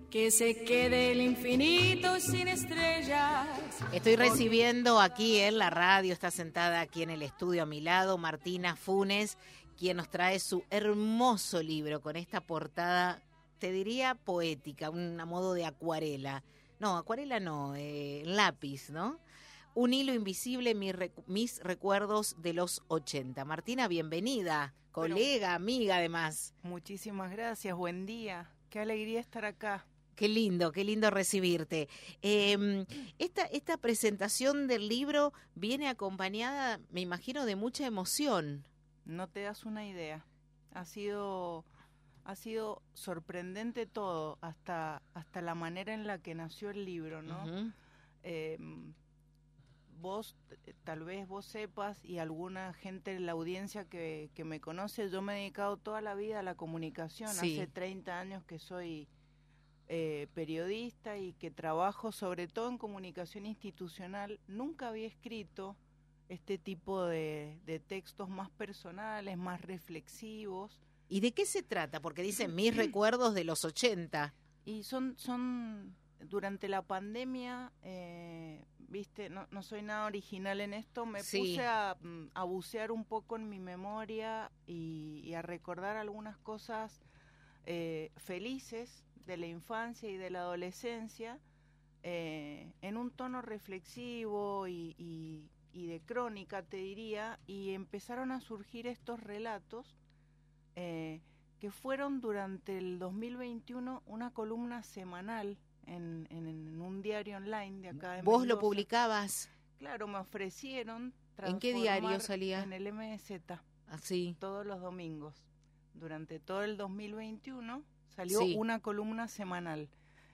Que se quede el infinito sin estrellas. Estoy recibiendo aquí en la radio, está sentada aquí en el estudio a mi lado, Martina Funes, quien nos trae su hermoso libro con esta portada, te diría poética, a modo de acuarela. No, acuarela no, lápiz, ¿no? Un hilo invisible, mis recuerdos de los 80. Martina, bienvenida, colega, amiga además. Muchísimas gracias, buen día. Qué alegría estar acá. Qué lindo recibirte. Esta presentación del libro viene acompañada, me imagino, de mucha emoción. No te das una idea. Ha sido sorprendente todo, hasta la manera en la que nació el libro, ¿no? Uh-huh. Vos, tal vez vos sepas, y alguna gente en la audiencia que me conoce, yo me he dedicado toda la vida a la comunicación. Sí. Hace 30 años que soy periodista y que trabajo sobre todo en comunicación institucional. Nunca había escrito este tipo de textos más personales, más reflexivos. ¿Y de qué se trata? Porque dicen mis recuerdos de los 80. Y son durante la pandemia, viste, no soy nada original en esto, me puse a bucear un poco en mi memoria y a recordar algunas cosas felices de la infancia y de la adolescencia, en un tono reflexivo y de crónica, te diría, y empezaron a surgir estos relatos que fueron durante el 2021 una columna semanal en un diario online de acá de ¿Vos Mendoza. Lo publicabas? Claro, me ofrecieron. ¿En qué diario salía? En el MZ. Así. Todos los domingos. Durante todo el 2021 salió una columna semanal.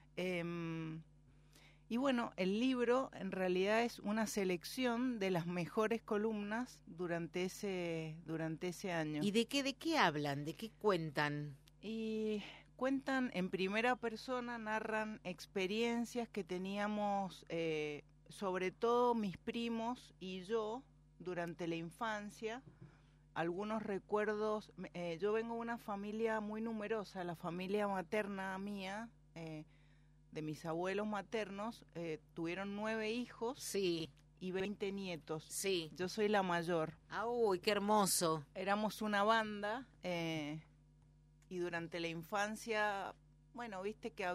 Y bueno, el libro en realidad es una selección de las mejores columnas durante ese año. ¿Y de qué hablan? ¿De qué cuentan? Y cuentan en primera persona, narran experiencias que teníamos, sobre todo mis primos y yo, durante la infancia. Algunos recuerdos, yo vengo de una familia muy numerosa, la familia materna mía, de mis abuelos maternos, tuvieron 9 hijos. Sí. Y 20 nietos. Sí. Yo soy la mayor. ¡Uy, qué hermoso! Éramos una banda, y durante la infancia, bueno, viste que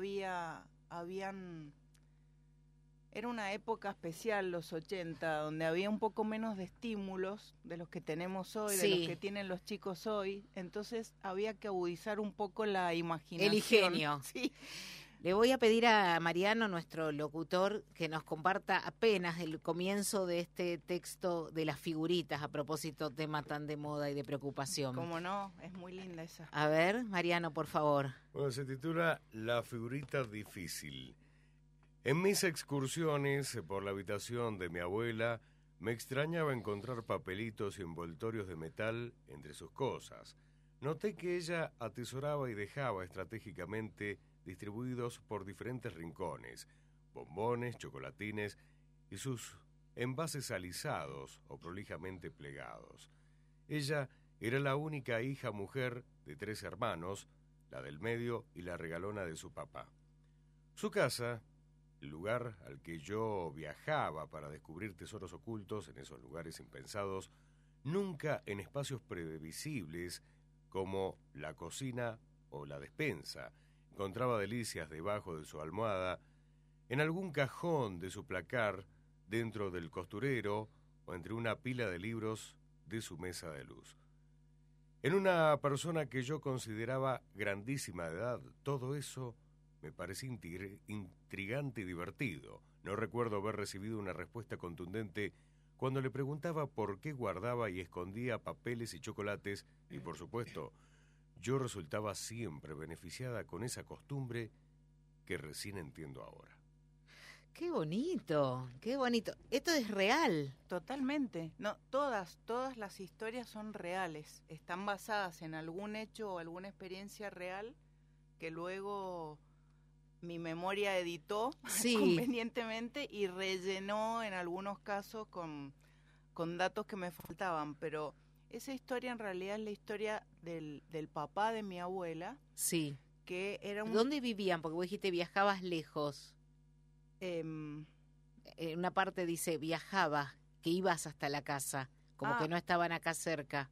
era una época especial, los 80, donde había un poco menos de estímulos de los que tenemos hoy, de los que tienen los chicos hoy. Entonces había que agudizar un poco la imaginación. El ingenio. Sí. Le voy a pedir a Mariano, nuestro locutor, que nos comparta apenas el comienzo de este texto de las figuritas, a propósito, tema tan de moda y de preocupación. Cómo no, es muy linda esa. A ver, Mariano, por favor. Bueno, se titula La figurita difícil. En mis excursiones por la habitación de mi abuela, me extrañaba encontrar papelitos y envoltorios de metal entre sus cosas. Noté que ella atesoraba y dejaba estratégicamente distribuidos por diferentes rincones, bombones, chocolatines y sus envases alisados o prolijamente plegados. Ella era la única hija mujer de 3 hermanos, la del medio y la regalona de su papá. Su casa, el lugar al que yo viajaba para descubrir tesoros ocultos en esos lugares impensados, nunca en espacios previsibles como la cocina o la despensa. Encontraba delicias debajo de su almohada, en algún cajón de su placar, dentro del costurero o entre una pila de libros de su mesa de luz. En una persona que yo consideraba grandísima de edad, todo eso me parecía intrigante y divertido. No recuerdo haber recibido una respuesta contundente cuando le preguntaba por qué guardaba y escondía papeles y chocolates, y por supuesto, yo resultaba siempre beneficiada con esa costumbre que recién entiendo ahora. ¡Qué bonito! ¡Qué bonito! Esto es real. Totalmente. No, todas las historias son reales. Están basadas en algún hecho o alguna experiencia real que luego mi memoria editó convenientemente y rellenó en algunos casos con datos que me faltaban, pero esa historia en realidad es la historia del papá de mi abuela, que era un... ¿Dónde vivían? Porque vos dijiste viajabas lejos. En una parte dice viajabas, que ibas hasta la casa, como que no estaban acá cerca.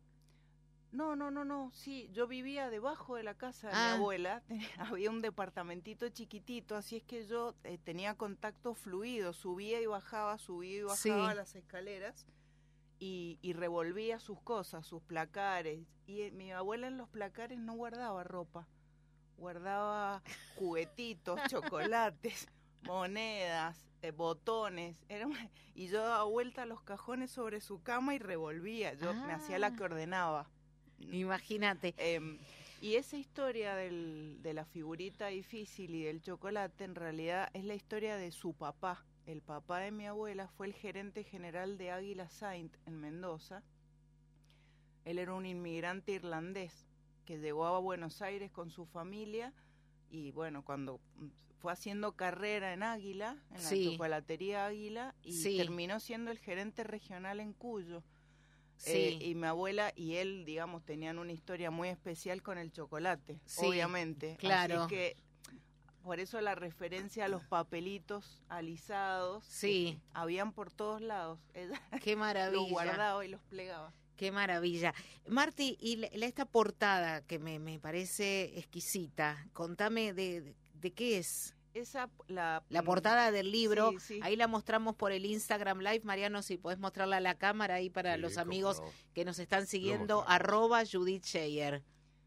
No, sí, yo vivía debajo de la casa de mi abuela, había un departamentito chiquitito, así es que yo tenía contacto fluido, subía y bajaba las escaleras y revolvía sus cosas, sus placares, y mi abuela en los placares no guardaba ropa, guardaba juguetitos, chocolates, monedas, botones, y yo daba vuelta a los cajones sobre su cama y revolvía, yo me hacía la que ordenaba. Imagínate. Y esa historia de la figurita difícil y del chocolate en realidad es la historia de su papá. El papá de mi abuela fue el gerente general de Águila Saint en Mendoza. Él era un inmigrante irlandés que llegó a Buenos Aires con su familia y bueno, cuando fue haciendo carrera en Águila, en la chocolatería Águila, y terminó siendo el gerente regional en Cuyo. Y mi abuela y él, digamos, tenían una historia muy especial con el chocolate, obviamente. Claro. Así que por eso la referencia a los papelitos alisados, habían por todos lados. Ella qué maravilla. Los guardaba y los plegaba. Qué maravilla. Marti, y esta portada que me parece exquisita, contame de qué es. La portada del libro, ahí la mostramos por el Instagram Live. Mariano, si podés mostrarla a la cámara ahí para los amigos que nos están siguiendo, @JudithScheyer.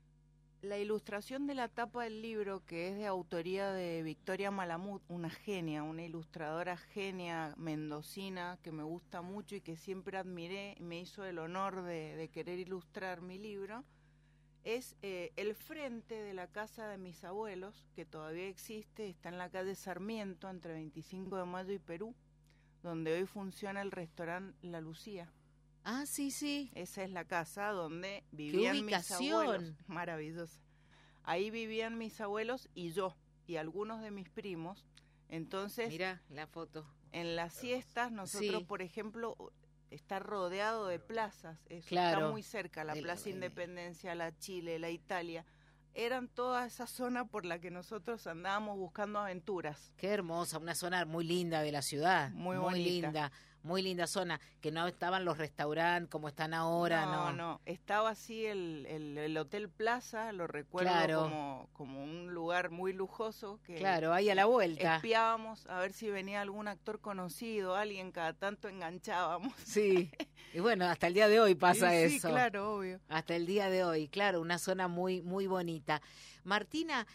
La ilustración de la tapa del libro, que es de autoría de Victoria Malamud, una genia, una ilustradora genia mendocina que me gusta mucho y que siempre admiré, me hizo el honor de querer ilustrar mi libro, es el frente de la casa de mis abuelos, que todavía existe, está en la calle Sarmiento, entre 25 de Mayo y Perú, donde hoy funciona el restaurante La Lucía. Ah, sí. Esa es la casa donde vivían mis abuelos. Maravillosa. Ahí vivían mis abuelos y yo, y algunos de mis primos. Entonces, mira la foto. En las siestas, nosotros, por ejemplo, está rodeado de plazas, claro, está muy cerca, la Plaza Independencia, la Chile, la Italia, eran toda esa zona por la que nosotros andábamos buscando aventuras. Qué hermosa, una zona muy linda de la ciudad, muy linda, muy linda zona, que no estaban los restaurantes como están ahora, no, estaba así el Hotel Plaza, lo recuerdo como un lugar muy lujoso, que ahí a la vuelta. Espiábamos a ver si venía algún actor conocido, alguien, cada tanto enganchábamos. Sí, y bueno, hasta el día de hoy pasa eso. Sí, claro, obvio. Hasta el día de hoy, claro, una zona muy, muy bonita. Martina,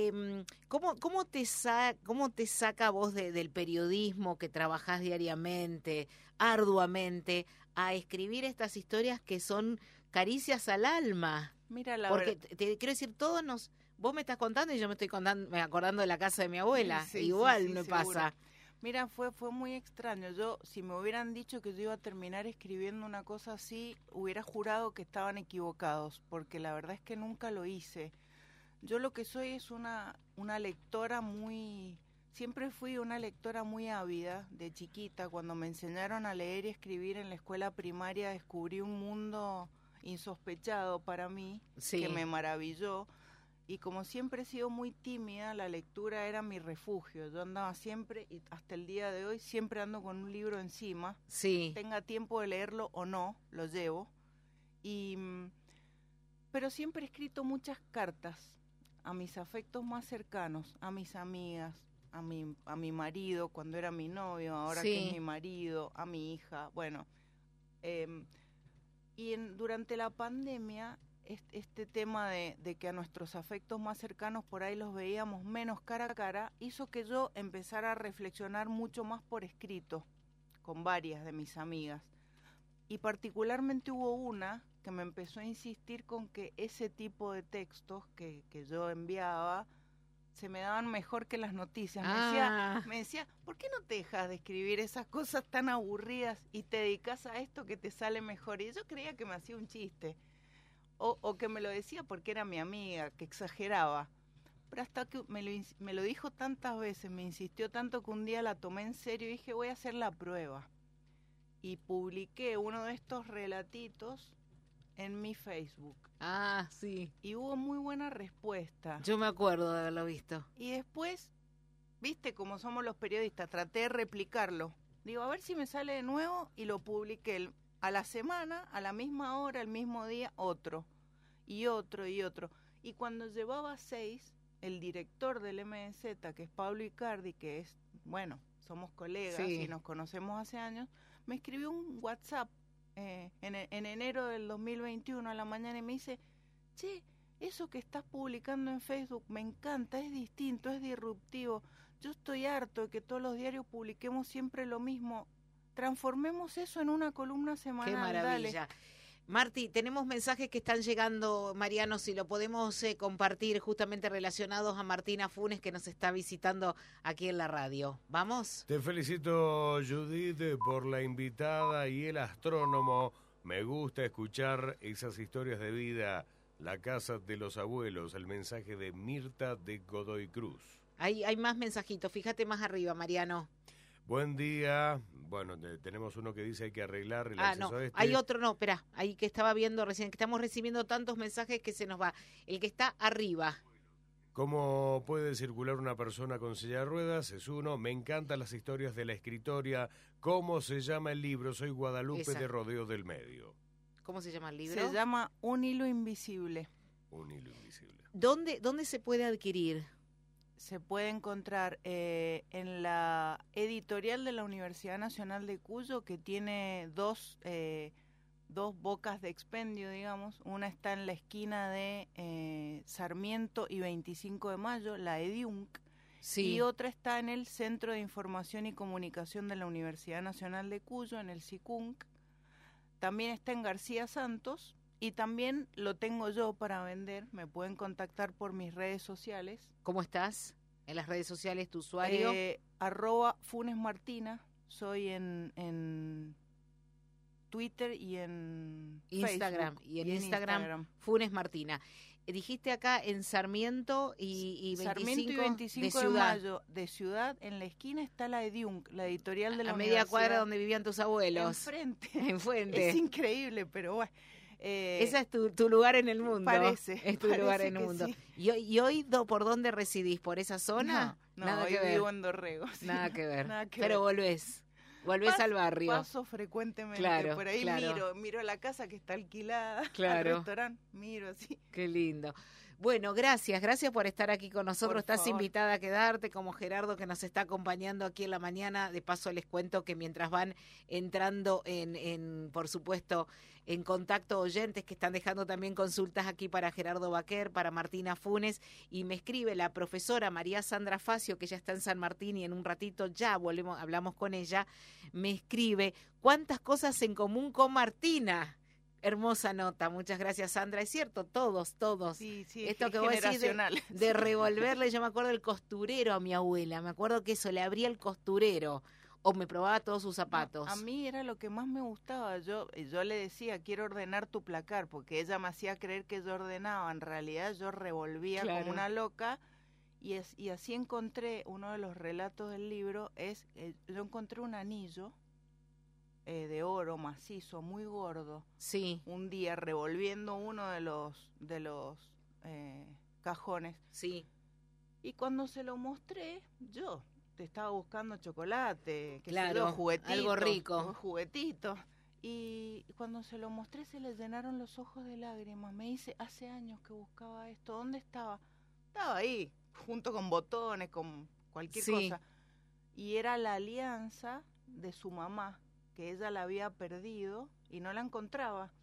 ¿cómo te saca vos del periodismo que trabajás diariamente, arduamente, a escribir estas historias que son caricias al alma? Mira, porque te quiero decir, vos me estás contando y yo me estoy acordando de la casa de mi abuela, igual me pasa. Mira, fue muy extraño. Yo, si me hubieran dicho que yo iba a terminar escribiendo una cosa así, hubiera jurado que estaban equivocados, porque la verdad es que nunca lo hice. Yo lo que soy es una lectora siempre fui una lectora muy ávida de chiquita. Cuando me enseñaron a leer y escribir en la escuela primaria, descubrí un mundo insospechado para mí, que me maravilló. Y como siempre he sido muy tímida, la lectura era mi refugio. Yo andaba siempre, y hasta el día de hoy, siempre ando con un libro encima. Tenga tiempo de leerlo o no, lo llevo. Pero siempre he escrito muchas cartas a mis afectos más cercanos, a mis amigas, a mi marido cuando era mi novio, ahora que es mi marido, a mi hija, bueno. Durante la pandemia, este tema de que a nuestros afectos más cercanos por ahí los veíamos menos cara a cara, hizo que yo empezara a reflexionar mucho más por escrito con varias de mis amigas. Y particularmente hubo una que me empezó a insistir con que ese tipo de textos que yo enviaba se me daban mejor que las noticias. Me decía, ¿por qué no te dejas de escribir esas cosas tan aburridas y te dedicas a esto que te sale mejor? Y yo creía que me hacía un chiste, o que me lo decía porque era mi amiga, que exageraba. Pero hasta que me lo dijo tantas veces, me insistió tanto que un día la tomé en serio y dije, voy a hacer la prueba. Y publiqué uno de estos relatitos en mi Facebook. Ah, sí. Y hubo muy buena respuesta. Yo me acuerdo de haberlo visto. Y después, viste cómo somos los periodistas, traté de replicarlo. Digo, a ver si me sale de nuevo, y lo publiqué a la semana, a la misma hora, el mismo día, otro. Y otro, y otro. Y cuando llevaba 6, el director del MZ, que es Pablo Icardi, que es, bueno, somos colegas y nos conocemos hace años, me escribió un WhatsApp en enero del 2021 a la mañana y me dice, che, eso que estás publicando en Facebook me encanta, es distinto, es disruptivo. Yo estoy harto de que todos los diarios publiquemos siempre lo mismo. Transformemos eso en una columna semanal. ¡Qué maravilla! Dale. Marti, tenemos mensajes que están llegando, Mariano, si lo podemos compartir, justamente relacionados a Martina Funes, que nos está visitando aquí en la radio. ¿Vamos? Te felicito, Judith, por la invitada y el astrónomo. Me gusta escuchar esas historias de vida. La casa de los abuelos, el mensaje de Mirta de Godoy Cruz. Hay más mensajitos, fíjate más arriba, Mariano. Buen día. Bueno, tenemos uno que dice hay que arreglar el acceso a este. Hay otro, no, espera, ahí que estaba viendo recién, que estamos recibiendo tantos mensajes que se nos va. El que está arriba. ¿Cómo puede circular una persona con silla de ruedas? Es uno. Me encantan las historias de la escritoria. ¿Cómo se llama el libro? Soy Guadalupe de Rodeo del Medio. ¿Cómo se llama el libro? Se llama Un hilo invisible. Un hilo invisible. ¿Dónde se puede adquirir? Se puede encontrar en la editorial de la Universidad Nacional de Cuyo, que tiene dos bocas de expendio, digamos. Una está en la esquina de Sarmiento y 25 de Mayo, la EDIUNC, y otra está en el Centro de Información y Comunicación de la Universidad Nacional de Cuyo, en el CICUNC. También está en García Santos, y también lo tengo yo para vender. Me pueden contactar por mis redes sociales. ¿Cómo estás en las redes sociales, tu usuario? @FunesMartina. Soy en Twitter y en Instagram. Facebook. Y en Instagram, Funes Martina. Dijiste acá en Sarmiento y 25 de Mayo, de Ciudad, en la esquina está la EDIUNC, la editorial de la universidad. A media cuadra donde vivían tus abuelos. Enfrente. Es increíble, pero bueno. Ese es tu lugar en el mundo. Es tu lugar en el mundo. Sí. ¿Y hoy por dónde residís? ¿Por esa zona? No, nada que ver. Vivo en Dorrego. Sí. Nada que ver. Pero volvés al barrio. Paso frecuentemente por ahí, miro la casa que está alquilada, al restaurante, miro así. Qué lindo. Bueno, gracias por estar aquí con nosotros. Estás invitada a quedarte, como Gerardo, que nos está acompañando aquí en la mañana. De paso les cuento que mientras van entrando por supuesto, en contacto oyentes que están dejando también consultas aquí para Gerardo Baquer, para Martina Funes, y me escribe la profesora María Sandra Facio, que ya está en San Martín y en un ratito ya hablamos con ella, me escribe, ¿cuántas cosas en común con Martina? Hermosa nota, muchas gracias, Sandra. Es cierto, todos. Sí, esto que vos decís de revolverle, yo me acuerdo del costurero a mi abuela, me acuerdo que eso, le abría el costurero o me probaba todos sus zapatos. No, a mí era lo que más me gustaba, yo le decía, quiero ordenar tu placar, porque ella me hacía creer que yo ordenaba, en realidad yo revolvía como una loca, y así encontré, uno de los relatos del libro, yo encontré un anillo de oro macizo, muy gordo. Sí. Un día revolviendo uno de los cajones. Sí. Y cuando se lo mostré, yo te estaba buscando chocolate, juguetitos, algo rico. Juguetitos. Y cuando se lo mostré se le llenaron los ojos de lágrimas. Me dice, hace años que buscaba esto, ¿dónde estaba? Estaba ahí, junto con botones, con cualquier cosa. Y era la alianza de su mamá, que ella la había perdido y no la encontraba.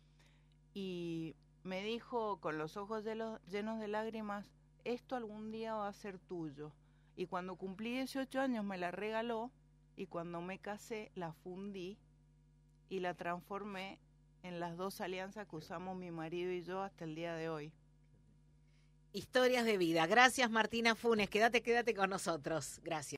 Y me dijo con los ojos llenos de lágrimas, esto algún día va a ser tuyo. Y cuando cumplí 18 años me la regaló, y cuando me casé la fundí y la transformé en las 2 alianzas que usamos mi marido y yo hasta el día de hoy. Historias de vida. Gracias, Martina Funes. Quédate con nosotros. Gracias.